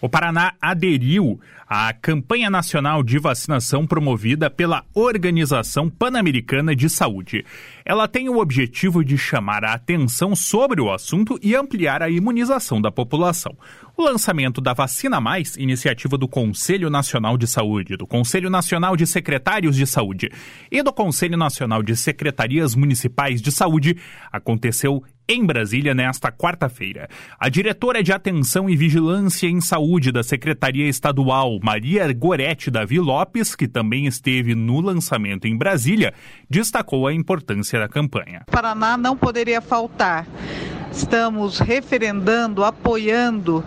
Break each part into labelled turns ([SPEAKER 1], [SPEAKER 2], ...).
[SPEAKER 1] O Paraná aderiu à campanha nacional de vacinação promovida pela Organização Pan-Americana de Saúde. Ela tem o objetivo de chamar a atenção sobre o assunto e ampliar a imunização da população. O lançamento da Vacina Mais, iniciativa do Conselho Nacional de Saúde, do Conselho Nacional de Secretários de Saúde e do Conselho Nacional de Secretarias Municipais de Saúde, aconteceu em Brasília nesta quarta-feira. A diretora de Atenção e Vigilância em Saúde da Secretaria Estadual, Maria Goretti Davi Lopes, que também esteve no lançamento em Brasília, destacou a importância da campanha.
[SPEAKER 2] Paraná não poderia faltar. Estamos referendando, apoiando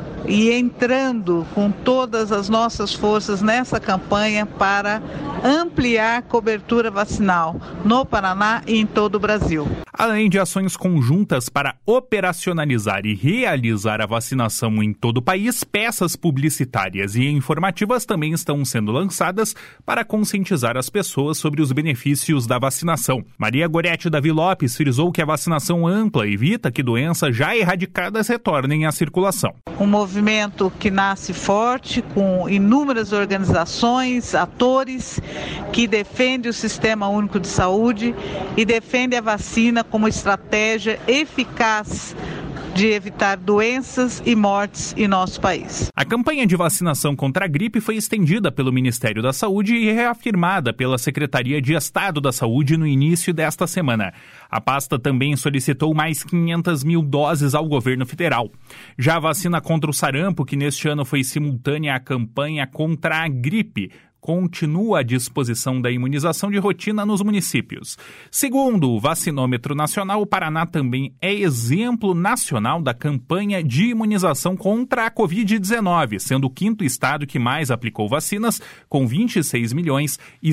[SPEAKER 2] e entrando com todas as nossas forças nessa campanha para ampliar a cobertura vacinal no Paraná e em todo o Brasil.
[SPEAKER 1] Além de ações conjuntas para operacionalizar e realizar a vacinação em todo o país, peças publicitárias e informativas também estão sendo lançadas para conscientizar as pessoas sobre os benefícios da vacinação. Maria Goretti Davi Lopes frisou que a vacinação ampla evita que doenças já erradicadas retornem à circulação.
[SPEAKER 2] Um movimento que nasce forte, com inúmeras organizações, atores, que defende o Sistema Único de Saúde e defende a vacina como estratégia eficaz de evitar doenças e mortes em nosso país.
[SPEAKER 1] A campanha de vacinação contra a gripe foi estendida pelo Ministério da Saúde e reafirmada pela Secretaria de Estado da Saúde no início desta semana. A pasta também solicitou mais 500 mil doses ao governo federal. Já a vacina contra o sarampo, que neste ano foi simultânea à campanha contra a gripe, continua à disposição da imunização de rotina nos municípios. Segundo o Vacinômetro Nacional, o Paraná também é exemplo nacional da campanha de imunização contra a Covid-19, sendo o quinto estado que mais aplicou vacinas, com 26 milhões e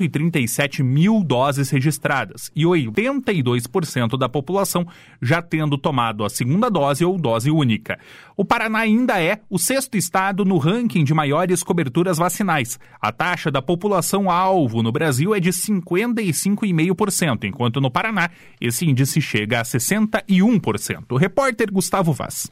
[SPEAKER 1] 137 mil doses registradas, e 82% da população já tendo tomado a segunda dose ou dose única. O Paraná ainda é o sexto estado no ranking de maiores coberturas vacinais. A taxa da população-alvo no Brasil é de 55,5%, enquanto no Paraná esse índice chega a 61%. O repórter Gustavo Vaz.